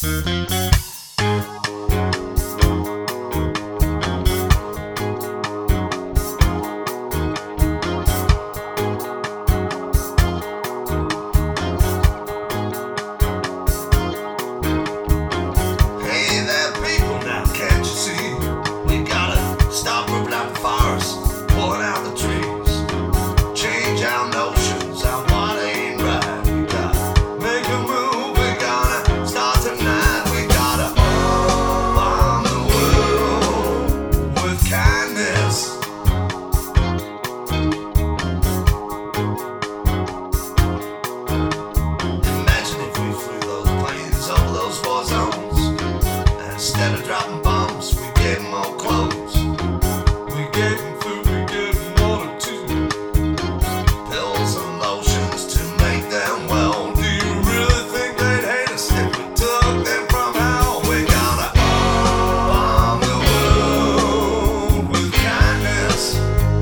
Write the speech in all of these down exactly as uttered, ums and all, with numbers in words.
Instead of dropping bombs, we gave them all clothes. We gave them food, we gave them water too. Pills and lotions to make them well. Do you really think they'd hate us if we took them from hell? We gotta bomb the world with kindness.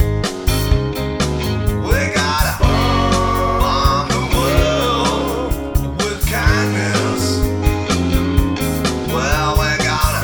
We gotta bomb the world with kindness. Well, we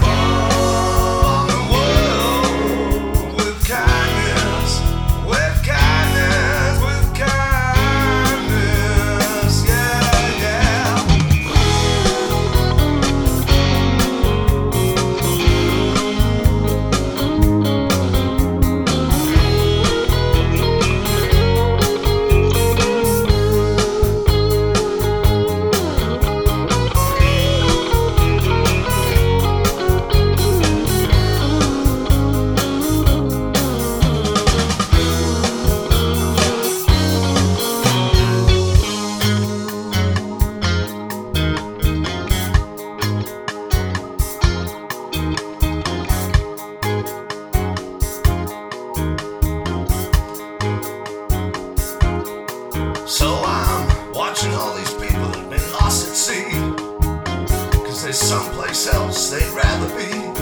So I'm watching all these people that've been lost at sea, 'cause there's someplace else they'd rather be.